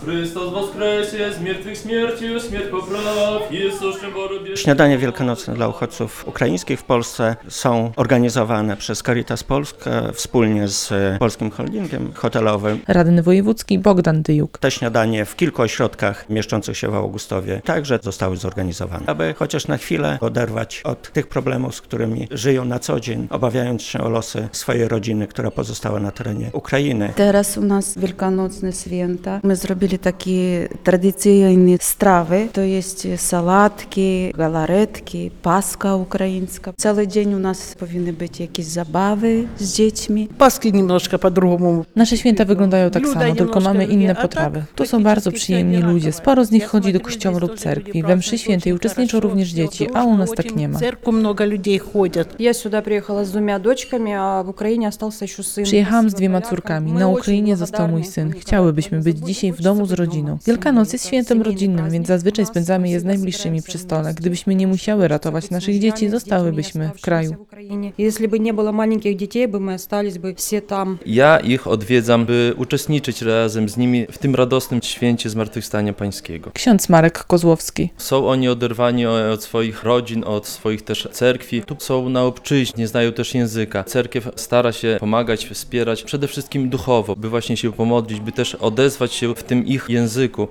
Chrystus woskresie, z mертwych śmiercią, śmierć popraw, Jezuszczym borobie. Śniadania wielkanocne dla uchodźców ukraińskich w Polsce są organizowane przez Caritas Polska wspólnie z Polskim Holdingiem Hotelowym. Radny wojewódzki Bogdan Dyjuk. Te śniadanie w kilku ośrodkach mieszczących się w Augustowie także zostały zorganizowane, aby chociaż na chwilę oderwać od tych problemów, z którymi żyją na co dzień, obawiając się o losy swojej rodziny, która pozostała na terenie Ukrainy. Teraz u nas wielkanocne święta. My zrobili takie tradycyjne strawy, to jest sałatki, galaretki, paska ukraińska. Cały dzień u nas powinny być jakieś zabawy z dziećmi. Paski немножко по-другому. Nasze święta wyglądają tak samo, tylko mamy inne potrawy. Tu są bardzo przyjemni ludzie. Sporo z nich chodzi do kościoła lub cerkwi. We mszy świętej uczestniczą również dzieci, a u nas tak nie ma. В церковь много людей ходят. Я сюда приехала с двумя дочками, а в Украине остался еще сын. Przyjechałam z 2 córkami. Na Ukrainie został mój syn. Chciałybyśmy być dzisiaj w domu z rodziną. Wielkanoc jest świętem rodzinnym, więc zazwyczaj spędzamy je z najbliższymi przy stole. Gdybyśmy nie musiały ratować naszych dzieci, zostałybyśmy w kraju. Если бы не было маленьких детей, бы мы остались бы все там. Ja ich odwiedzam, by uczestniczyć razem z nimi w tym radosnym święcie Zmartwychwstania Pańskiego. Ksiądz Marek Kozłowski. Są oni oderwani od swoich rodzin, od swoich też cerkwi. Tu są na obczyźnie, znają też języka. Cerkiew stara się pomagać, wspierać przede wszystkim duchowo, by właśnie się pomodlić, by też odezwać się w tym ich języku.